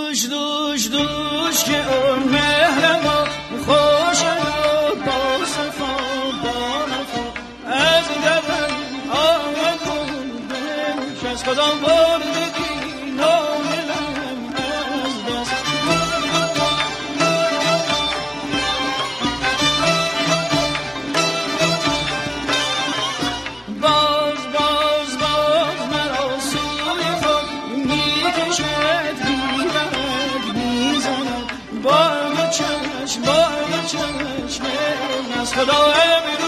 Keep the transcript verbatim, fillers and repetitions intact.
دوش دوش دوش که اون مهر ما خوش با صفا با نفا از دلم آمد کن از خودم بردگی ناملم از دست باز باز باز مرا سوی خود میکشد بیرد میزند بار چشم بار چشم از خدا امروز